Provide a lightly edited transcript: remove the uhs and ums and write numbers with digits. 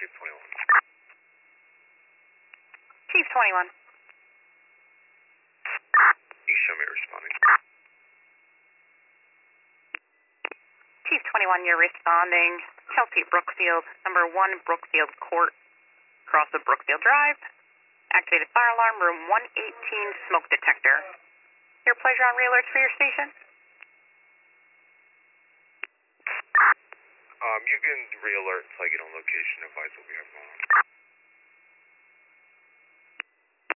Chief 21. Chief 21. You show me responding. Chief 21, you're responding. Chelsea Brookfield, number 1 Brookfield Court, across the Brookfield Drive. Activated fire alarm, room 118, smoke detector. Your pleasure on re-alerts for your station? You can re-alert until I get on location, advise what we have going on.